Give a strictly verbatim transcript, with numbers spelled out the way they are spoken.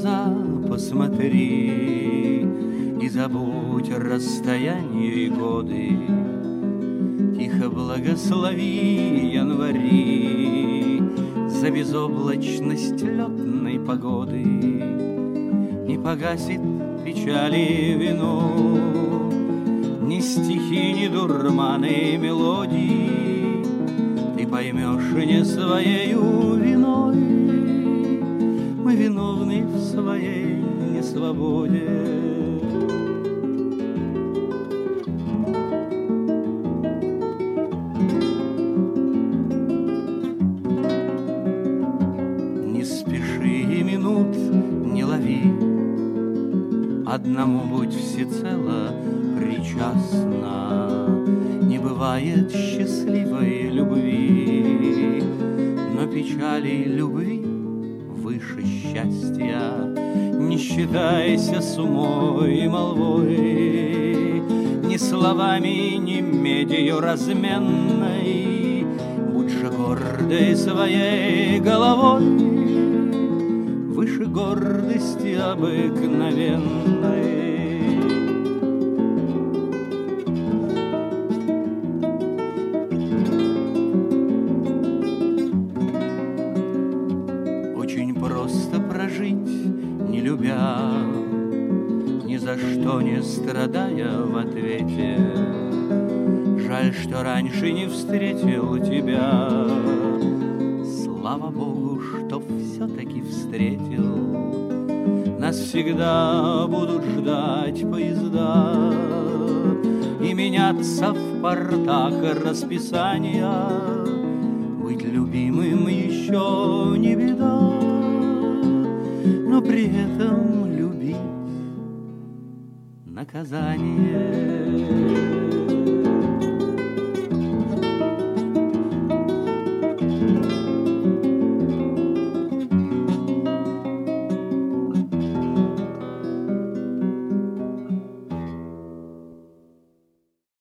глаза посмотри и забудь расстояние и годы. Тихо благослови январи за безоблачность летной погоды. Не погасит печали вино, ни стихи, ни дурманы мелодии. Ты поймешь не своею виной, мы виновны в своей несвободе. Не спеши и минут не лови, одному будь всецело причастна. Не бывает счастливой любви, но печали любви выше счастья. Не считайся с умой и молвой, ни словами, ни медью разменной. Будь же гордой своей головой, выше гордости обыкновенной. Очень просто прожить, не любя, ни за что не страдая в ответе. Жаль, что раньше не встретил тебя. Слава Богу, что все-таки встретил. Нас всегда будут ждать поезда и меняться в портах расписания. Быть любимым еще не беда, но при этом любить наказание.